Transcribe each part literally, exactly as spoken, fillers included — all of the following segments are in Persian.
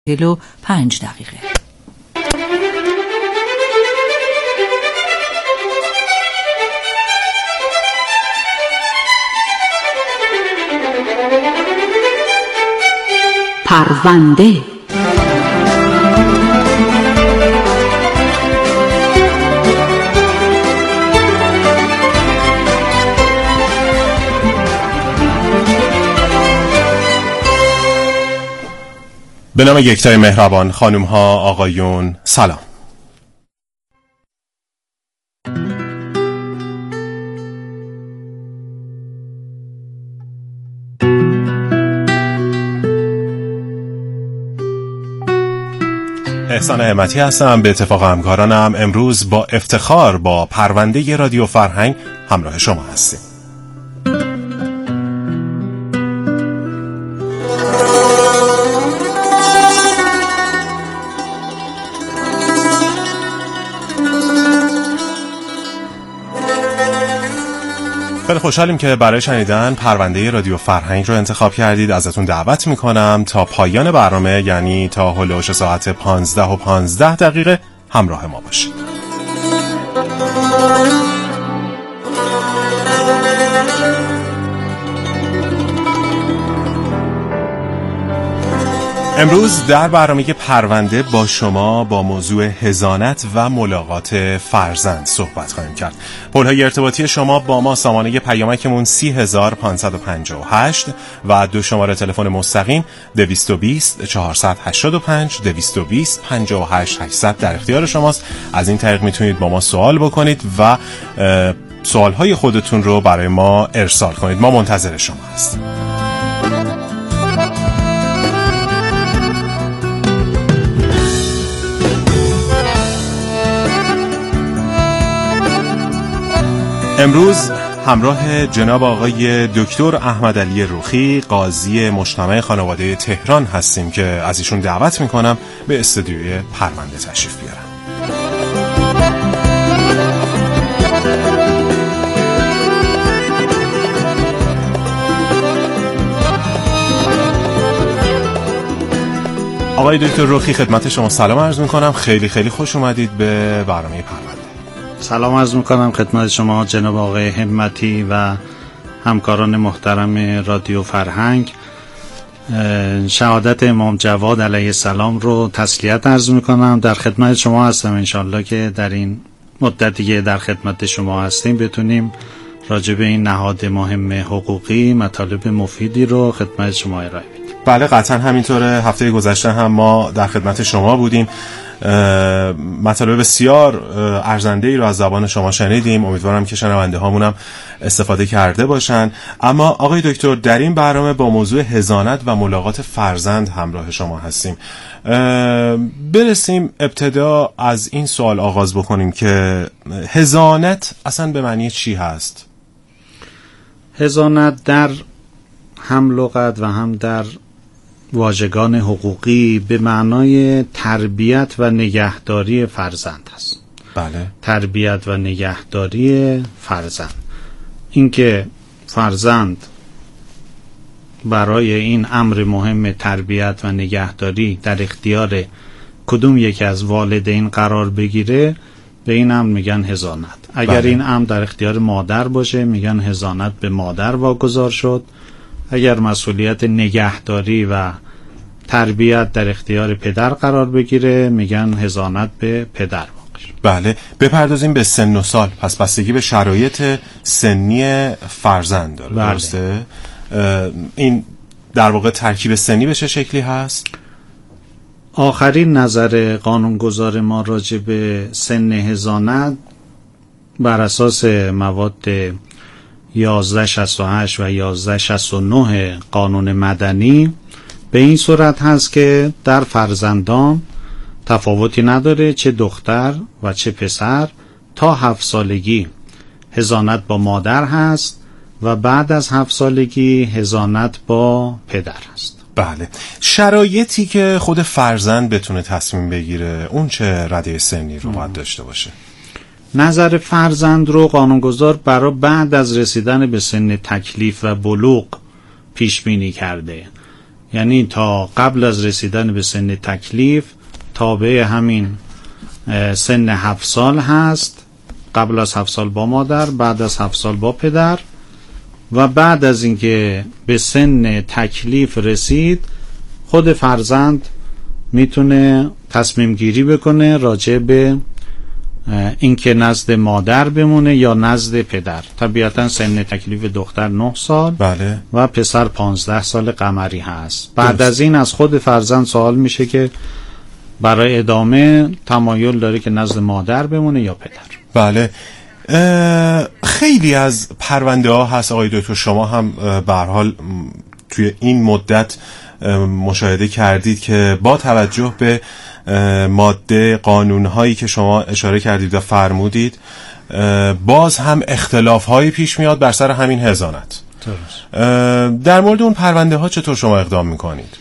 چهل و پنج دقیقه. پرونده. به نام یکتای مهربان، خانم ها، آقایون، سلام. احسان همتی هستم. به اتفاق همکارانم امروز با افتخار با پرونده رادیو فرهنگ همراه شما هستیم. خیلی خوشحالیم که برای شنیدن پرونده رادیو فرهنگ رو انتخاب کردید. ازتون دعوت میکنم تا پایان برنامه، یعنی تا هلوش ساعت پانزده و پانزده دقیقه همراه ما باشید. امروز در برنامه پرونده با شما با موضوع حضانت و ملاقات فرزند صحبت خواهیم کرد. پل‌های ارتباطی شما با ما سامانه پیامکمون سی هزار پانصد و پنجاه و هشت و دو شماره تلفن مستقیم دویست و بیست چهارصد و هشتاد و پنج دویست و بیست پنجاه و هشت هشتصد در اختیار شماست. از این طریق میتونید با ما سوال بکنید و سوالهای خودتون رو برای ما ارسال کنید. ما منتظر شما هستیم. امروز همراه جناب آقای دکتر احمدعلی روخی، قاضی مجتمع خانواده تهران هستیم که از ایشون دعوت میکنم به استودیوی پرونده تشریف بیارن. آقای دکتر روخی، خدمت شما سلام عرض میکنم. خیلی خیلی خوش اومدید به برنامه پرونده. سلام عرض میکنم خدمت شما جناب آقای همتی و همکاران محترم رادیو فرهنگ. شهادت امام جواد علیه السلام رو تسلیت عرض میکنم. در خدمت شما هستم. انشالله که در این مدتی که در خدمت شما هستیم بتونیم راجع به این نهاد مهم حقوقی مطالب مفیدی رو خدمت شما ارائه بدیم. بله قطعا همینطوره. هفته گذشته هم ما در خدمت شما بودیم. مطالب بسیار ارزنده‌ای رو از زبان شما شنیدیم. امیدوارم که شنونده هامونم استفاده کرده باشن. اما آقای دکتر، در این برنامه با موضوع حضانت و ملاقات فرزند همراه شما هستیم. برسیم ابتدا از این سوال آغاز بکنیم که حضانت اصلا به معنی چی هست؟ حضانت در هم لغت و هم در واژگان حقوقی به معنای تربیت و نگهداری فرزند است. بله. تربیت و نگهداری فرزند. اینکه فرزند برای این امر مهم تربیت و نگهداری در اختیار کدوم یکی از والدین قرار بگیره، به این امر میگن حضانت. اگر بله. این امر در اختیار مادر باشه میگن حضانت به مادر واگذار شد. اگر مسئولیت نگهداری و تربیت در اختیار پدر قرار بگیره میگن حضانت به پدر واقع شد. بله. بپردازیم به سن و سال. پس بستگی به شرایط سنی فرزند داره. بله. درسته؟ این در واقع ترکیب سنی به چه شکلی هست؟ آخرین نظر قانونگذار ما راجع به سن حضانت بر اساس مواد یازده شصت و هشت و یازده شصت و نه قانون مدنی به این صورت هست که در فرزندان تفاوتی نداره، چه دختر و چه پسر، تا هفت سالگی حضانت با مادر هست و بعد از هفت سالگی حضانت با پدر هست. بله. شرایطی که خود فرزند بتونه تصمیم بگیره، اون چه رده سنی رو باید داشته باشه؟ نظر فرزند رو قانونگذار برای بعد از رسیدن به سن تکلیف و بلوغ پیش بینی کرده. یعنی تا قبل از رسیدن به سن تکلیف تابع همین سن هفت سال هست. قبل از هفت سال با مادر، بعد از هفت سال با پدر، و بعد از اینکه به سن تکلیف رسید خود فرزند میتونه تصمیم گیری بکنه راجع به اینکه نزد مادر بمونه یا نزد پدر. طبیعتا سن تکلیف دختر نه سال بله. و پسر پانزده سال قمری هست. بعد درست. از این از خود فرزند سوال میشه که برای ادامه تمایل داره که نزد مادر بمونه یا پدر. بله. خیلی از پرونده ها هست آقای دکتر، شما هم به هر حال توی این مدت مشاهده کردید که با توجه به ماده قانون هایی که شما اشاره کردید و فرمودید باز هم اختلاف هایی پیش میاد بر سر همین حضانت. درست. در مورد اون پرونده ها چطور شما اقدام میکنید؟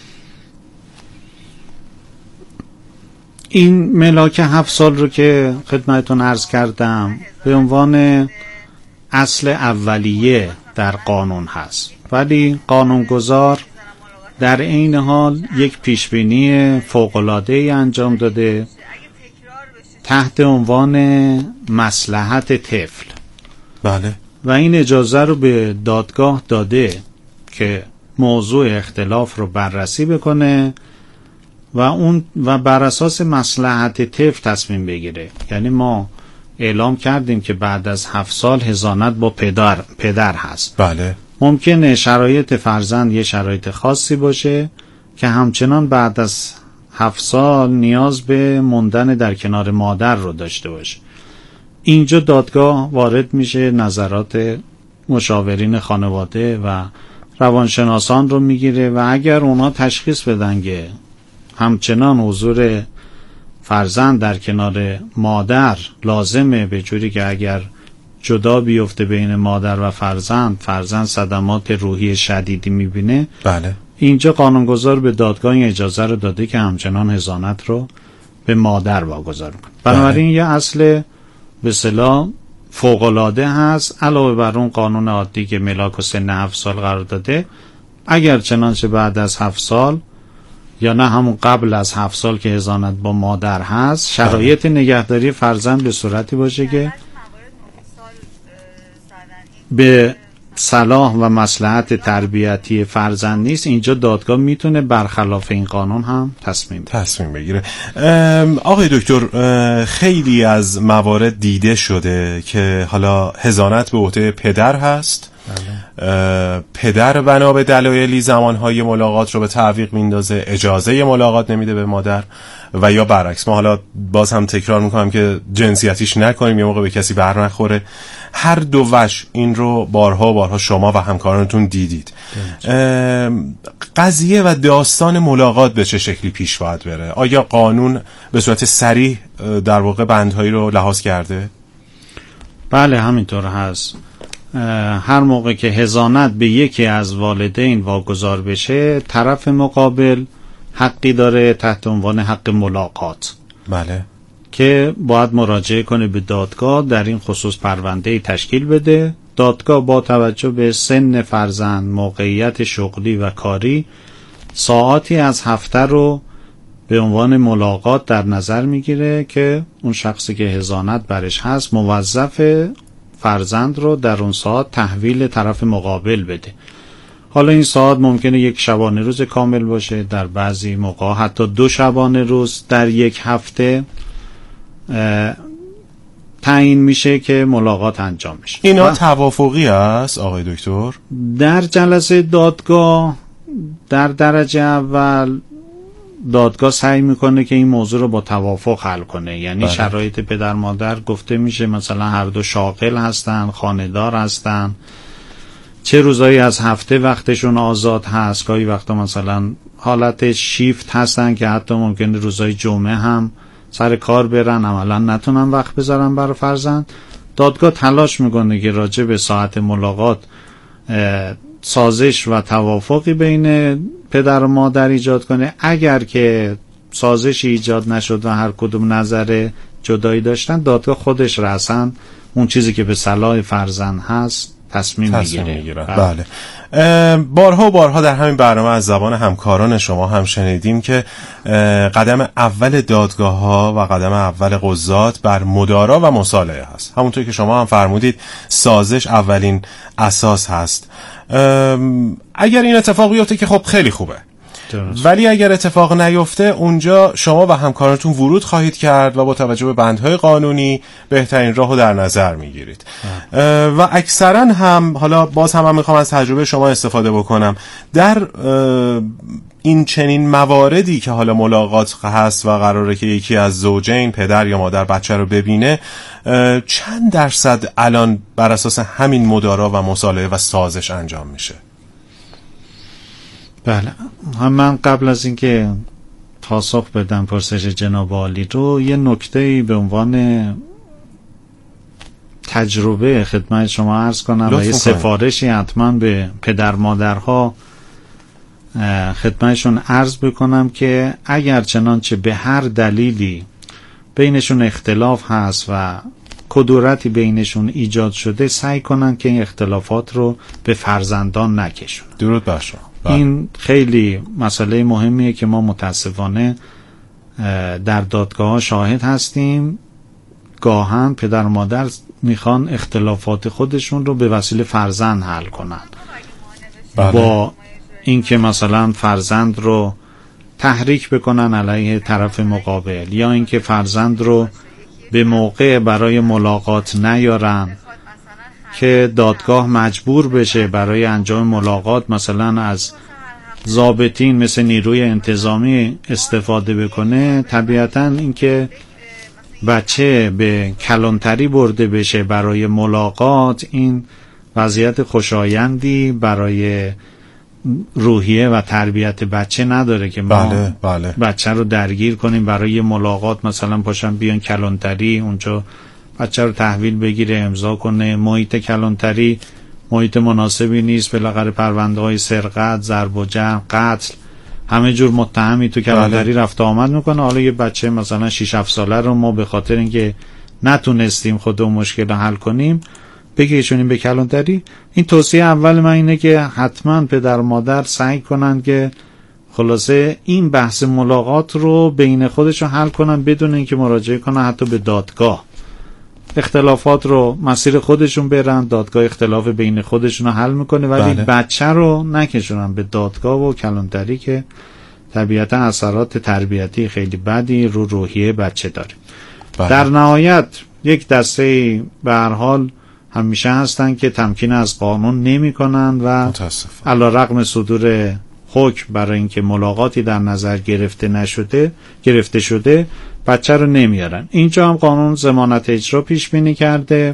این ملاک هفت سال رو که خدمتتون عرض کردم به عنوان اصل اولیه در قانون هست، ولی قانونگذار در این حال یک پیشبینی فوق‌العاده‌ای انجام داده تحت عنوان مصلحت طفل. بله. و این اجازه رو به دادگاه داده که موضوع اختلاف رو بررسی بکنه و اون و بر اساس مصلحت طفل تصمیم بگیره. یعنی ما اعلام کردیم که بعد از هفت سال حضانت با پدر پدر هست. بله. ممکنه شرایط فرزند یه شرایط خاصی باشه که همچنان بعد از هفت سال نیاز به موندن در کنار مادر رو داشته باشه. اینجا دادگاه وارد میشه، نظرات مشاورین خانواده و روانشناسان رو میگیره و اگر اونا تشخیص بدن که همچنان حضور فرزند در کنار مادر لازمه، به جوری که اگر جدا بیفته بین مادر و فرزند فرزند صدمات روحی شدیدی میبینه، بله. اینجا قانونگذار به دادگاه این اجازه رو داده که همچنان حضانت رو به مادر واگذار کنه. بنابراین بله. یه اصل به اصطلاح فوق‌العاده هست علاوه بر اون قانون عادی که ملاک و سن هفت سال قرار داده. اگر چنانچه بعد از هفت سال یا نه همون قبل از هفت سال که حضانت با مادر هست، شرایط نگهداری فرزند به صورتی باشه که به صلاح و مصلحت تربیتی فرزند نیست، اینجا دادگاه میتونه برخلاف این قانون هم تصمیم تصمیم بگیره. آقای دکتر، خیلی از موارد دیده شده که حالا حضانت به عهده پدر هست. بله. پدر بنا به دلایلی زمانهای ملاقات رو به تعویق میندازه، اجازه ملاقات نمیده به مادر، و یا برعکس. ما حالا باز هم تکرار میکنم که جنسیتیش نکنیم، یه موقع به کسی بر نخوره. هر دو وجه این رو بارها بارها شما و همکارانتون دیدید. قضیه و داستان ملاقات به چه شکلی پیش باید بره؟ آیا قانون به صورت صریح در واقع بندهایی رو لحاظ کرده؟ بله همینطور هست. هر موقع که حضانت به یکی از والدین واگذار بشه، طرف مقابل حقی داره تحت عنوان حق ملاقات. بله. که باید مراجعه کنه به دادگاه، در این خصوص پرونده تشکیل بده. دادگاه با توجه به سن فرزند، موقعیت شغلی و کاری، ساعاتی از هفته رو به عنوان ملاقات در نظر میگیره که اون شخصی که حضانت برش هست موظف فرزند رو در اون ساعت تحویل طرف مقابل بده. حالا این ساعت ممکنه یک شبانه روز کامل باشه، در بعضی موقع حتی دو شبانه روز در یک هفته تعیین میشه که ملاقات انجام میشه. اینا توافقی است آقای دکتر؟ در جلسه دادگاه در درجه اول دادگاه سعی میکنه که این موضوع رو با توافق حل کنه. یعنی بله. شرایط پدر مادر گفته میشه مثلا هر دو شاغل هستن، خانه‌دار هستن، چه روزایی از هفته وقتشون آزاد هست، گاهی وقتا مثلا حالت شیفت هستن که حتی ممکنه روزای جمعه هم سر کار برن، عملا نتونن وقت بذارن برای فرزند. دادگاه تلاش میکنه که راجع به ساعت ملاقات سازش و توافقی بین پدر و مادر ایجاد کنه. اگر که سازشی ایجاد نشد و هر کدوم نظر جدایی داشتن، دادگاه خودش رسن اون چیزی که به صلاح فرزند هست تصمیم, تصمیم میگیره. میگیرن. بله. بارها و بارها در همین برنامه از زبان همکاران شما هم شنیدیم که قدم اول دادگاه ها و قدم اول قضات بر مدارا و مصالحه هست. همونطور که شما هم فرمودید سازش اولین اساس هست. اگر این اتفاق بیفته که خب خیلی خوبه، ولی اگر اتفاق نیفته اونجا شما و همکارانتون ورود خواهید کرد و با توجه به بندهای قانونی بهترین راهو در نظر میگیرید و اکثرا هم، حالا باز هم, هم میخوام از تجربه شما استفاده بکنم، در این چنین مواردی که حالا ملاقات هست و قراره که یکی از زوجین، پدر یا مادر، بچه رو ببینه، چند درصد الان بر اساس همین مدارا و مصالحه و سازش انجام میشه؟ بله، هم من قبل از اینکه پاسخ بدم پرسش جناب عالی رو، یه نکته‌ای به عنوان تجربه خدمت شما عرض کنم و یه سفارشی حتما به پدر مادرها خدمتشون عرض بکنم که اگر چنانچه به هر دلیلی بینشون اختلاف هست و کدورتی بینشون ایجاد شده، سعی کنن که این اختلافات رو به فرزندان نکشونن. درود بر شما. این خیلی مسئله مهمیه که ما متاسفانه در دادگاه ها شاهد هستیم. گاهن پدر و مادر میخوان اختلافات خودشون رو به وسیله فرزند حل کنن. بله. با اینکه مثلا فرزند رو تحریک بکنن علیه طرف مقابل، یا اینکه فرزند رو به موقع برای ملاقات نیارن که دادگاه مجبور بشه برای انجام ملاقات مثلا از ضابطین مثل نیروی انتظامی استفاده بکنه. طبیعتاً اینکه بچه به کلانتری برده بشه برای ملاقات، این وضعیت خوشایندی برای روحیه و تربیت بچه نداره که ما بله، بله. بچه رو درگیر کنیم برای ملاقات، مثلا پاشن بیان کلانتری اونجا بچه رو تحویل بگیره، امضا کنه. محیط کلانتری محیط مناسبی نیست، بالاخره پرونده های سرقت، ضرب و جرح، قتل، همه جور متهمی تو کلانتری رفت آمد میکنه. حالا یه بچه مثلا شش هفت ساله رو ما به خاطر اینکه نتونستیم خودمون مشکل حل کنیم بکشونیم به کلانتری. این توصیه اول من اینه که حتما پدر و مادر سعی کنن که خلاصه این بحث ملاقات رو بین خودشون حل کنن بدون اینکه مراجعه کنن حتی به دادگاه. اختلافات رو مسیر خودشون برن، دادگاه اختلاف بین خودشون رو حل میکنه، ولی بله. بچه رو نکشونن به دادگاه و کلانتری که طبیعتا اثرات تربیتی خیلی بدی رو روحیه بچه داره. بله. در نهایت یک دسته به هر حال همیشه هستن که تمکین از قانون نمی کنن و علیرغم صدور حکم برای اینکه ملاقاتی در نظر گرفته نشده گرفته شده بچه رو نمیارن. اینجا هم قانون ضمانت اجرا پیش بینی کرده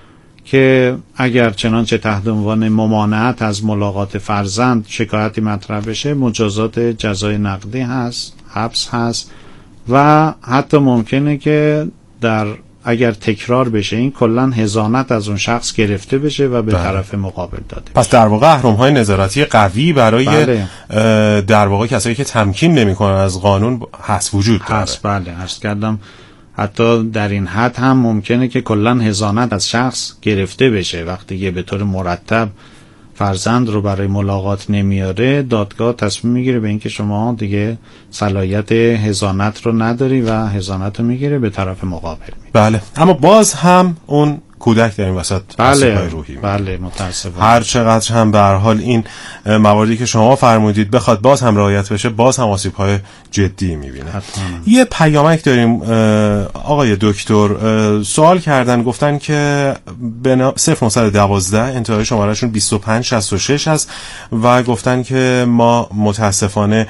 که اگر چنانچه تحت عنوان ممانعت از ملاقات فرزند شکایتی مطرح بشه، مجازات جزای نقدی هست، حبس هست و حتی ممکنه که در اگر تکرار بشه این کلن حضانت از اون شخص گرفته بشه و به بله. طرف مقابل داده. پس در واقع اهرم‌های نظارتی قوی برای بله. در واقع کسایی که تمکین نمی‌کنن از قانون هست، وجود داره. هست بله. عرض کردم حتی در این حد هم ممکنه که کلن حضانت از شخص گرفته بشه. وقتی که به طور مرتب فرزند رو برای ملاقات نمیاره، دادگاه تصمیم میگیره به اینکه شما دیگه صلاحیت حضانت رو نداری و حضانت رو میگیره به طرف مقابل میده. بله، اما باز هم اون کودک در این وسط بله روحی بله متاسفانه هر چقدر هم به هر حال این مواردی که شما فرمودید بخواد باز هم رعایت بشه، باز هم آسیب‌های جدی می‌بینه. یه پیامک داریم آقای دکتر، سوال کردن، گفتن که صفر نهصد و دوازده انتهای شمارهشون بیست و پنج شصت و شش هست و گفتن که ما متاسفانه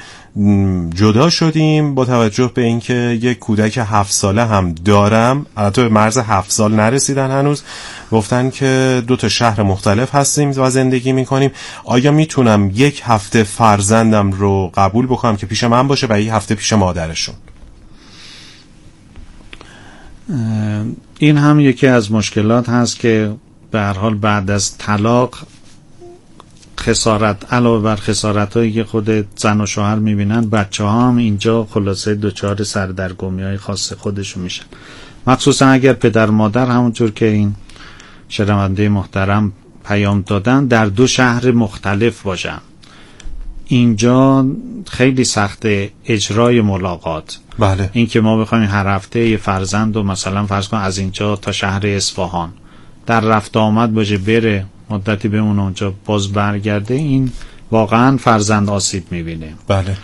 جدا شدیم با توجه به اینکه یک کودک هفت ساله هم دارم، البته به مرز هفت سال نرسیدن هنوز. گفتن که دو تا شهر مختلف هستیم و زندگی میکنیم، آیا میتونم یک هفته فرزندم رو قبول بکنم که پیش من باشه و یک هفته پیش مادرشون؟ این هم یکی از مشکلات هست که به هر حال بعد از طلاق خسارت علاوه بر خسارت هایی که خود زن و شوهر میبینن، بچه ها هم اینجا خلاصه دوچار سردرگمی های خاص خودشون میشن، مخصوصا اگر پدر مادر همونطور که این شنونده محترم پیام دادن در دو شهر مختلف باشن. اینجا خیلی سخت اجرای ملاقات. بله. این که ما بخوایم هر هفته یه فرزند رو مثلا فرض کن از اینجا تا شهر اصفهان در رفت آمد باشه، بره مدتی بمونه اونجا باز برگرده، این واقعا فرزند آسیب میبینه. بله.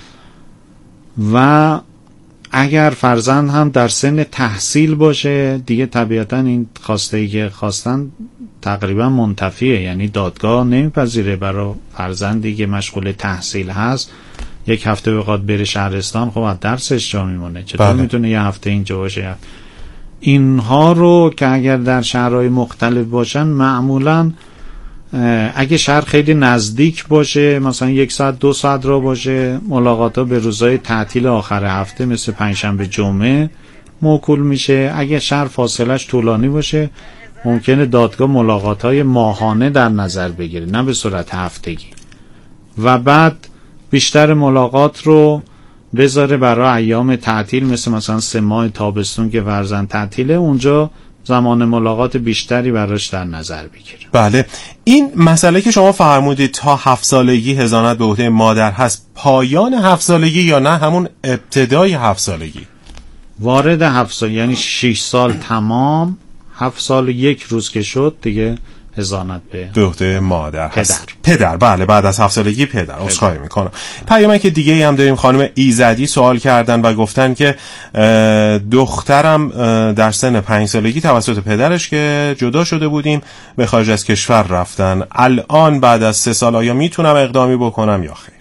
و اگر فرزند هم در سن تحصیل باشه دیگه طبیعتا این خواسته‌ای که خواستن تقریبا منتفیه، یعنی دادگاه نمیپذیره برای فرزندی که مشغول تحصیل هست یک هفته بخواد بره شهرستان، خب از درسش جا میمونه، چطور بله. میتونه یه هفته اینجا باشه؟ اینها رو که اگر در شهرهای مختلف باشن معمولا اگه شهر خیلی نزدیک باشه مثلا یک ساعت دو ساعت را باشه، ملاقات ها به روزهای تعطیل آخر هفته مثل پنجشنبه جمعه موکول میشه. اگه شهر فاصلش طولانی باشه ممکنه دادگاه ملاقات های ماهانه در نظر بگیره، نه به صورت هفتگی، و بعد بیشتر ملاقات رو بذاره برای ایام تعطیل مثل مثلا سه ماه تابستون که فرزند تعطیله، اونجا زمان ملاقات بیشتری براش در نظر بگیره. بله. این مسئله که شما فرمودید تا هفت سالگی حضانت به عهده مادر هست، پایان هفت سالگی یا نه همون ابتدای هفت سالگی؟ وارد هفت سال یعنی شش سال تمام، هفت سال یک روز که شد دیگه حضانت به عهده مادر هست. پدر. پدر بله، بعد از هفت سالگی پدر. عذرخواهی میکنم. پیامک دیگه هم داریم. خانم ایزدی سوال کردن و گفتن که دخترم در سن پنج سالگی توسط پدرش که جدا شده بودیم به خارج از کشور رفتن، الان بعد از سه سال آیا میتونم اقدامی بکنم یا خیر؟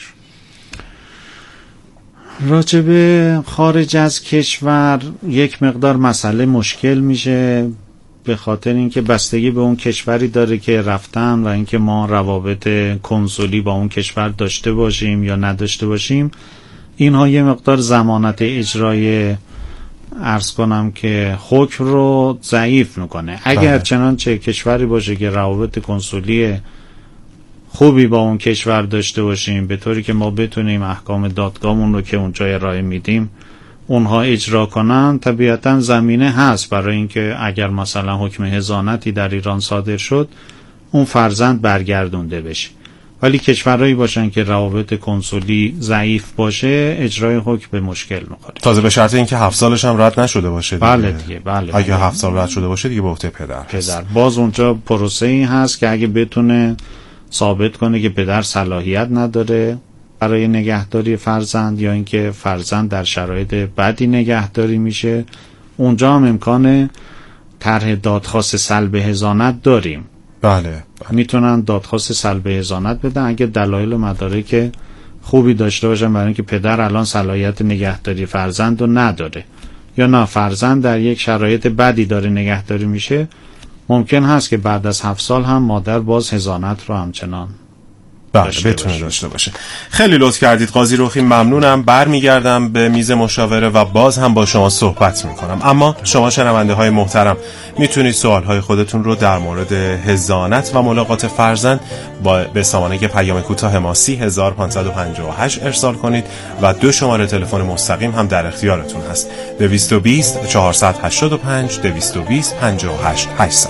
راجب خارج از کشور یک مقدار مسئله مشکل میشه، به خاطر اینکه بستگی به اون کشوری داره که رفتن و اینکه ما روابط کنسولی با اون کشور داشته باشیم یا نداشته باشیم. اینها یه مقدار ضمانت اجرای عرض کنم که حکم رو ضعیف میکنه. اگر چنانچه کشوری باشه که روابط کنسولی خوبی با اون کشور داشته باشیم به طوری که ما بتونیم احکام دادگاهمون رو که اونجا ارائه میدیم اونها اجرا کنن، طبیعتا زمینه هست برای اینکه اگر مثلا حکم حضانتی در ایران صادر شد اون فرزند برگردونده بشه. ولی کشورهایی باشن که روابط کنسولی ضعیف باشه اجرای حکم به مشکل میخوره. تازه به شرط اینکه هفت سالش هم رد نشده باشه دیگه. بله دیگه. بله. اگه هفت سال رد شده باشه دیگه به عهده پدر پدر. باز اونجا پروسه‌ای هست که اگه بتونه ثابت کنه که پدر صلاحیت نداره برای نگهداری فرزند یا اینکه فرزند در شرایط بدی نگهداری میشه، اونجا هم امکان طرح دادخواست سلب حضانت داریم. بله, بله. میتونن دادخواست سلب حضانت بدن اگه دلایل و مدارک خوبی داشته باشن برای اینکه پدر الان صلاحیت نگهداری فرزند رو نداره یا نه فرزند در یک شرایط بدی داره نگهداری میشه، ممکن هست که بعد از هفت سال هم مادر باز حضانت رو همچنان بله بتونه باشه. داشته باشه. خیلی لطف کردید قاضی رخی، ممنونم. برمیگردم به میز مشاوره و باز هم با شما صحبت میکنم. اما شما شنونده های محترم میتونید سوال های خودتون رو در مورد حضانت و ملاقات فرزند با به سامانه پیام کوتاه ما سی هزار پانصد و پنجاه و هشت ارسال کنید و دو شماره تلفن مستقیم هم در اختیارتون هست: دویست و بیست چهارصد و هشتاد و پنج دویست و بیست پنجاه و هشت هشتصد.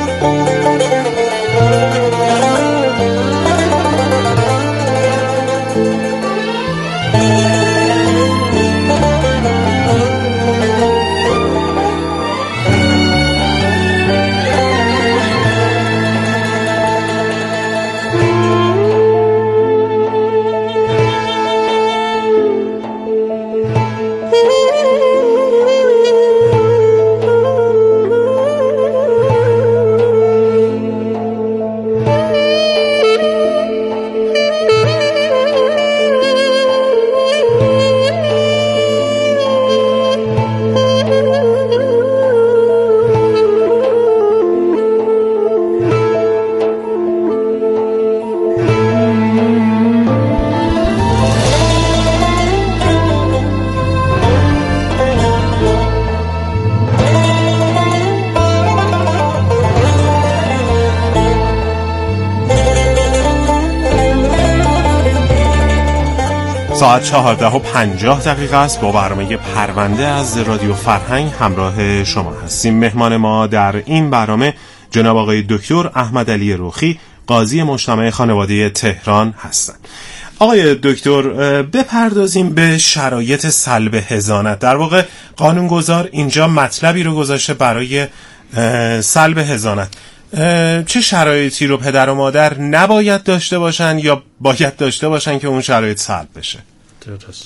ساعت چهارده و پنجاه دقیقه است. با برنامه پرونده از رادیو فرهنگ همراه شما هستیم. مهمان ما در این برنامه جناب آقای دکتر احمد علی رخی، قاضی مجتمع خانواده تهران هستند. آقای دکتر، بپردازیم به شرایط سلب حضانت. در واقع قانونگذار اینجا مطلبی رو گذاشته برای سلب حضانت. چه شرایطی رو پدر و مادر نباید داشته باشن یا باید داشته باشن که اون شرایط سلب بشه؟ درست.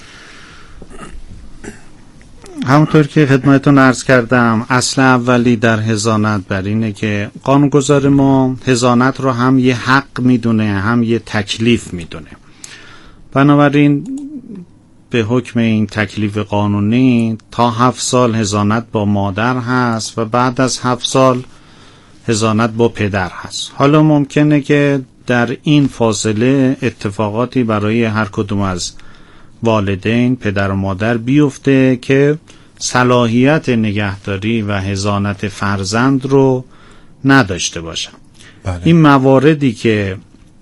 همونطور که خدمتتون عرض کردم، اصل اولی در حضانت بر اینه که قانونگذار ما حضانت رو هم یه حق میدونه هم یه تکلیف میدونه. بنابراین به حکم این تکلیف قانونی تا هفت سال حضانت با مادر هست و بعد از هفت سال حضانت با پدر هست. حالا ممکنه که در این فاصله اتفاقاتی برای هر کدوم از والدین، پدر و مادر بیفته که صلاحیت نگهداری و حضانت فرزند رو نداشته باشن. بله. این مواردی که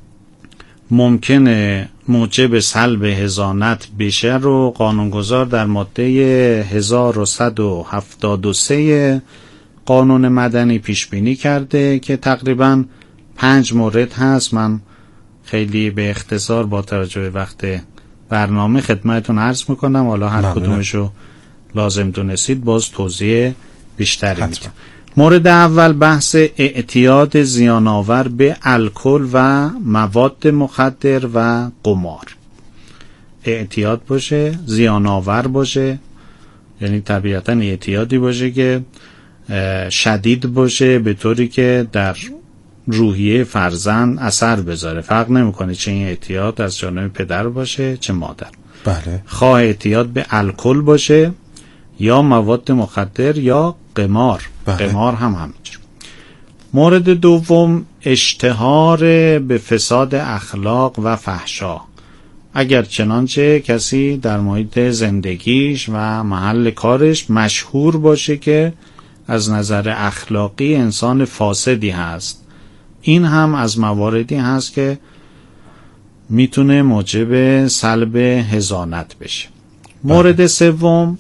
ممکنه موجب سلب حضانت بشه رو قانونگذار در ماده هزار و صد و هفتاد و سه قانون مدنی پیش بینی کرده که تقریباً پنج مورد هست. من خیلی به اختصار با توجه به وقت برنامه خدمتتون عرض میکنم، حالا هر کدومشو لازم دونستید باز توضیح بیشتری میدم. مورد اول بحث اعتیاد زیان‌آور به الکل و مواد مخدر و قمار. اعتیاد باشه، زیان‌آور باشه، یعنی طبیعتاً اعتیادی باشه که شدید باشه به طوری که در روحیه فرزند اثر بذاره. فرق نمیکنه چه این اعتیاد از جانب پدر باشه چه مادر. بله. خواه اعتیاد به الکل باشه یا مواد مخدر یا قمار. بله. قمار هم همینجور. مورد دوم اشتهار به فساد اخلاق و فحشا. اگر چنانچه کسی در محیط زندگیش و محل کارش مشهور باشه که از نظر اخلاقی انسان فاسدی هست، این هم از مواردی هست که میتونه موجب سلب حضانت بشه. مورد سوم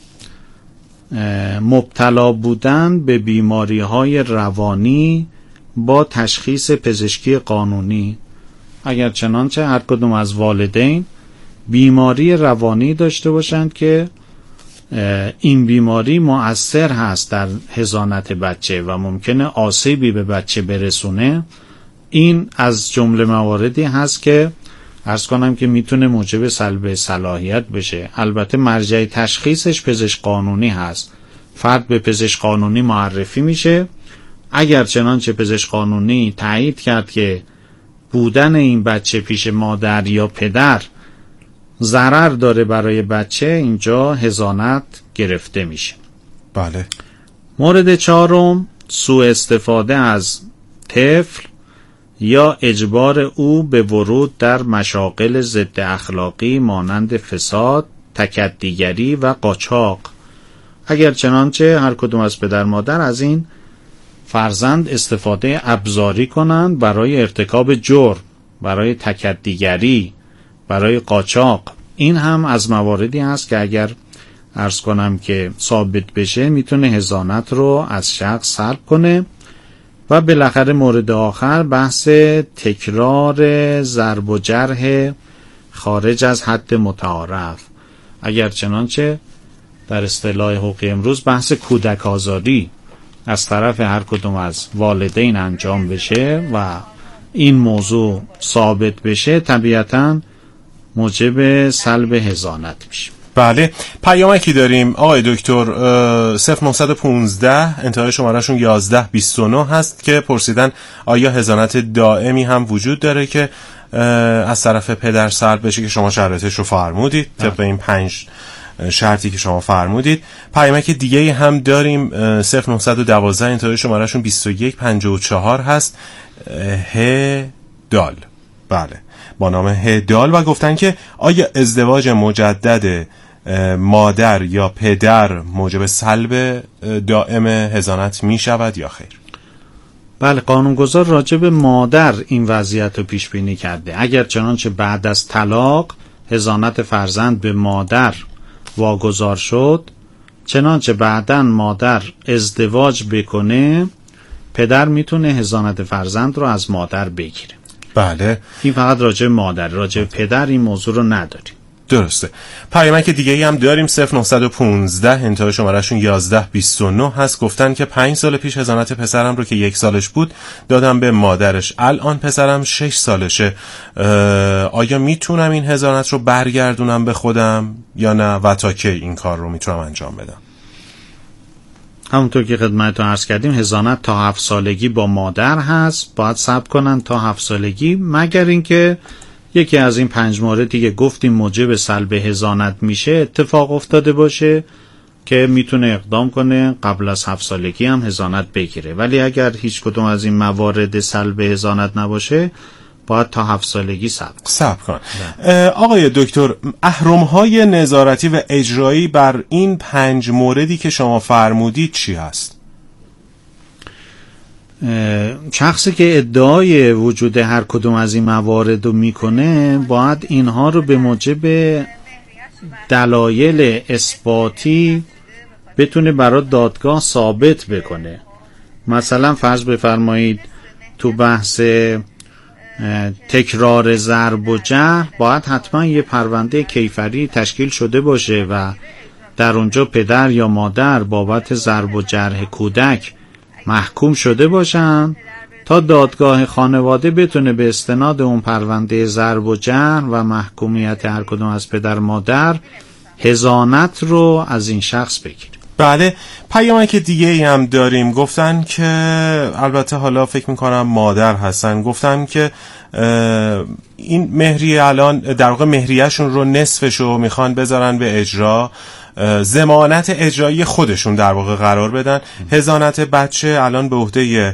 مبتلا بودن به بیماری های روانی با تشخیص پزشکی قانونی. اگر چنانچه هر کدوم از والدین بیماری روانی داشته باشند که این بیماری مؤثر هست در حضانت بچه و ممکنه آسیبی به بچه برسونه، این از جمله مواردی هست که عرض کنم که میتونه موجب سلب صلاحیت بشه. البته مرجع تشخیصش پزشک قانونی هست. فرد به پزشک قانونی معرفی میشه. اگر چنانچه پزشک قانونی تایید کرد که بودن این بچه پیش مادر یا پدر ضرر داره برای بچه، اینجا حضانت گرفته میشه. بله. مورد چهارم سوء استفاده از طفل یا اجبار او به ورود در مشاغل ضد اخلاقی مانند فساد، تکدیگری و قاچاق. اگر چنانچه هر کدوم از پدر مادر از این فرزند استفاده ابزاری کنند برای ارتکاب جرم، برای تکدیگری، برای قاچاق، این هم از مواردی هست که اگر عرض کنم که ثابت بشه میتونه حضانت رو از شخص سلب کنه. و بالاخره مورد آخر بحث تکرار ضرب و جرح خارج از حد متعارف. اگر چنانچه در اصطلاح حقوقی امروز بحث کودک آزاری از طرف هر کدوم از والدین انجام بشه و این موضوع ثابت بشه، طبیعتاً موجب سلب حضانت میشه. بله. پیامکی داریم آقای دکتر، صفر نهصد و پانزده انتهای شمارهشون یازده بیست و نه هست که پرسیدن آیا حضانت دائمی هم وجود داره که از طرف پدر سلب بشه که شما شرایطش رو فرمودید طبق این پنج شرطی که شما فرمودید. پیامک دیگه هم داریم صفر نهصد و دوازده انتهای شمارهشون بیست و یک پنجاه و چهار هست، ه دال. بله، با نام هدال، و گفتن که آیا ازدواج مجدد مادر یا پدر موجب سلب دائم حضانت می شود یا خیر؟ بله، قانونگذار راجع به مادر این وضعیت رو پیش بینی کرده. اگر چنانچه بعد از طلاق حضانت فرزند به مادر واگذار شد، چنانچه بعداً مادر ازدواج بکنه، پدر میتونه حضانت فرزند رو از مادر بگیره. بله. این فقط راجع به مادر، راجع به پدر این موضوع رو نداریم. درسته. پیامک دیگه ای هم داریم. صفر نه یک پنج انتهای شمارهشون یازده بیست و نه هست. گفتن که پنج سال پیش حضانت پسرم رو که یک سالش بود دادم به مادرش، الان پسرم شش سالشه، آیا میتونم این حضانت رو برگردونم به خودم یا نه و تا کی این کار رو میتونم انجام بدم؟ همونطور که خدمتتون عرض کردیم حضانت تا هفت سالگی با مادر هست، باید صبر کنن تا هفت سالگی، مگر اینکه یکی از این پنج موردی که گفتیم موجب سلب حضانت میشه اتفاق افتاده باشه که میتونه اقدام کنه قبل از هفت سالگی هم حضانت بگیره. ولی اگر هیچ کدوم از این موارد سلب حضانت نباشه باید تا هفت سالگی صبر صبر کن. آقای دکتر، اهرم‌های نظارتی و اجرایی بر این پنج موردی که شما فرمودید چی هست؟ شخصی که ادعای وجود هر کدوم از این موارد رو میکنه باید اینها رو به موجب دلایل اثباتی بتونه برای دادگاه ثابت بکنه. مثلا فرض بفرمایید تو بحث تکرار ضرب و جرح باید حتما یه پرونده کیفری تشکیل شده باشه و در اونجا پدر یا مادر بابت ضرب و جرح کودک محکوم شده باشن تا دادگاه خانواده بتونه به استناد اون پرونده ضرب و جرح و محکومیت هر کدوم از پدر مادر حضانت رو از این شخص بگیره. بله. پیامک دیگه هم داریم. گفتن که البته حالا فکر میکنم مادر هستن، گفتن که این مهریه الان در واقع مهریهشون رو نصفشو میخوان بذارن به اجرا، ضمانت اجرایی خودشون در واقع قرار بدن. حضانت بچه الان به عهده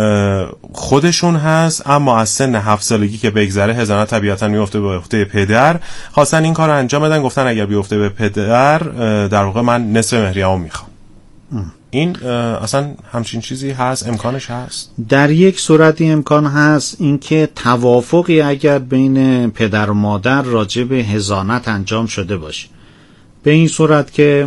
خودشون هست، اما از سن هفت سالگی که بگذره حضانت طبیعتا میفته به عهده پدر. خواستن این کار رو انجام بدن، گفتن اگر بیفته به پدر در واقع من نصف مهریه‌مو میخوام. این اصلا همچین چیزی هست؟ امکانش هست؟ در یک صورتی امکان هست، اینکه توافقی اگر بین پدر و مادر راجع به حضانت انجام شده باشه، به این صورت که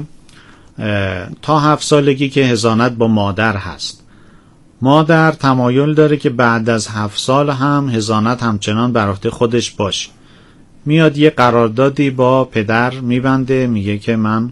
تا هفت سالگی که حضانت با مادر هست، مادر تمایل داره که بعد از هفت سال هم حضانت همچنان بر عهده خودش باشه، میاد یه قراردادی با پدر میبنده، میگه که من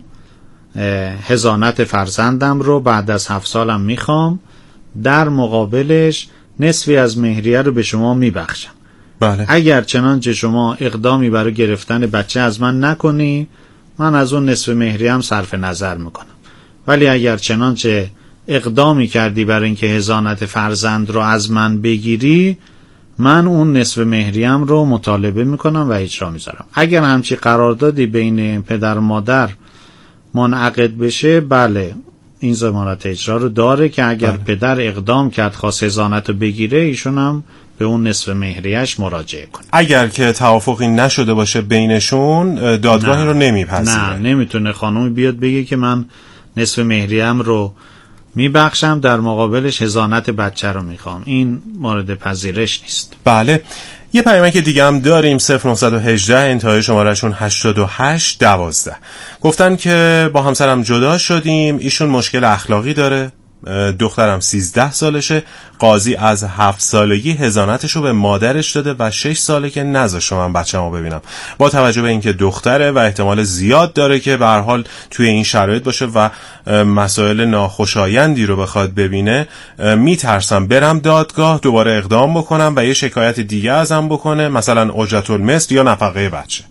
حضانت فرزندم رو بعد از هفت سالم میخوام، در مقابلش نصفی از مهریه رو به شما میبخشم. بله. اگر چنانچه شما اقدامی برای گرفتن بچه از من نکنی، من از اون نصف مهریم صرف نظر میکنم. ولی اگر چنانچه اقدامی کردی برای اینکه حضانت فرزند رو از من بگیری، من اون نصف مهریم رو مطالبه میکنم و اجرا میذارم. اگر همچی قراردادی بین پدر و مادر منعقد بشه، بله این ضمانت اجرا رو داره که اگر بله. پدر اقدام کرد خواست حضانت رو بگیره، ایشون هم به اون نصف مهریه‌اش مراجعه کنه. اگر که توافقی نشده باشه بینشون، دادگاهی رو نمیپذیره. نه نمیتونه خانومی بیاد بگه که من نصف مهریم رو میبخشم، در مقابلش حضانت بچه رو میخوام. این مورد پذیرش نیست. بله. یه پیامک دیگه هم داریم. صفر نه یک هشت انتهای شمارهشون هشتاد و هشت دوازده. گفتن که با همسرم جدا شدیم، ایشون مشکل اخلاقی داره، دخترم سیزده سالشه، قاضی از هفت سالگی حضانتشو به مادرش داده و شش ساله که نذاشته من بچه‌مو ببینم. با توجه به اینکه دختره و احتمال زیاد داره که به هر حال توی این شرایط باشه و مسائل ناخوشایندی رو بخواد ببینه، میترسم برم دادگاه دوباره اقدام بکنم و یه شکایت دیگه ازم بکنه، مثلا اجرت المثل یا نفقه بچه.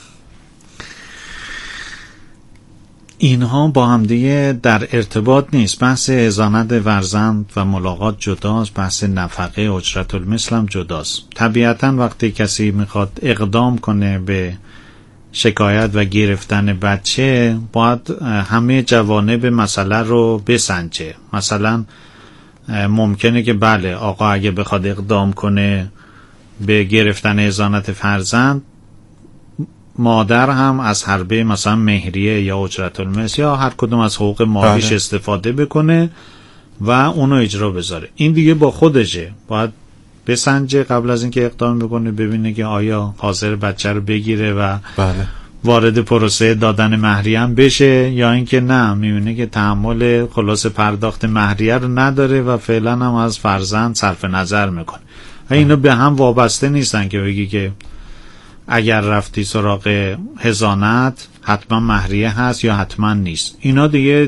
اینها با هم دیگه در ارتباط نیست. بحث حضانت فرزند و ملاقات جداست، بحث نفقه اجرت المثل هم جداست. طبیعتا وقتی کسی میخواد اقدام کنه به شکایت و گرفتن بچه، باید همه جوانب مسئله رو بسنجه. مثلا ممکنه که بله آقا اگه بخواد اقدام کنه به گرفتن حضانت فرزند، مادر هم از حربه مثلا مهریه یا اجرت المثل یا هر کدوم از حقوق مالیش بله. استفاده بکنه و اونو اجرا بذاره. این دیگه با خودشه، باید بسنجه قبل از اینکه اقدام بکنه، ببینه که آیا حاضر بچه رو بگیره و بله. وارد پروسه دادن مهریه هم بشه، یا اینکه نه میبینه که تحمل خلاص پرداخت مهریه رو نداره و فعلا هم از فرزند صرف نظر میکنه. اینا به هم وابسته نیستن که بگی که اگر رفتی سراغ حضانت حتما مهریه هست یا حتما نیست. اینا دیگه